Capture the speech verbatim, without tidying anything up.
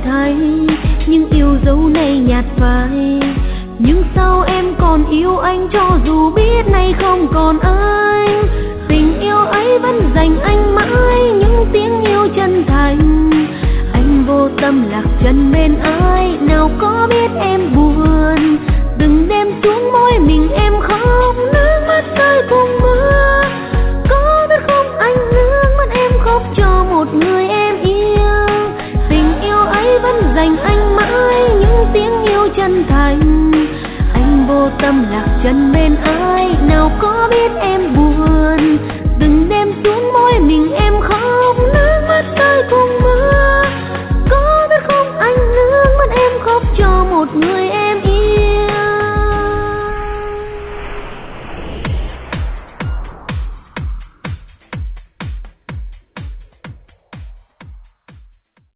đổi thay, nhưng yêu dấu này nhạt phai. Nhưng sao em còn yêu anh cho dù biết nay không còn anh? Tình yêu ấy vẫn dành anh mãi những tiếng yêu chân thành. Anh vô tâm lạc chân bên ai, nào có biết em buồn. Từng đêm xuống môi mình em khóc, nước mắt rơi cùng mưa. Có biết không anh, nước mắt em khóc cho một người em yêu. Tình yêu ấy vẫn dành anh mãi những tiếng yêu chân thành. Anh vô tâm lạc chân bên ai, nào có biết em buồn. Từng đêm xuống môi mình em khóc, nước mắt rơi cùng mưa.